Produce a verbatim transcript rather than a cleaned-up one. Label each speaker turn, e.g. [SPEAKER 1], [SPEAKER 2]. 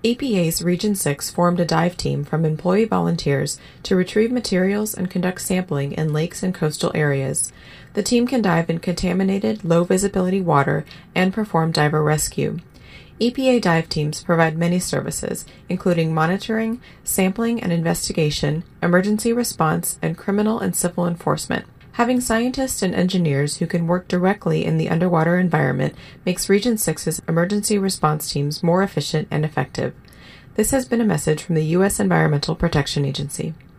[SPEAKER 1] E P A's Region six formed a dive team from employee volunteers to retrieve materials and conduct sampling in lakes and coastal areas. The team can dive in contaminated, low-visibility water and perform diver rescue. E P A dive teams provide many services, including monitoring, sampling and investigation, emergency response, and criminal and civil enforcement. Having scientists and engineers who can work directly in the underwater environment makes Region six's emergency response teams more efficient and effective. This has been a message from the U S Environmental Protection Agency.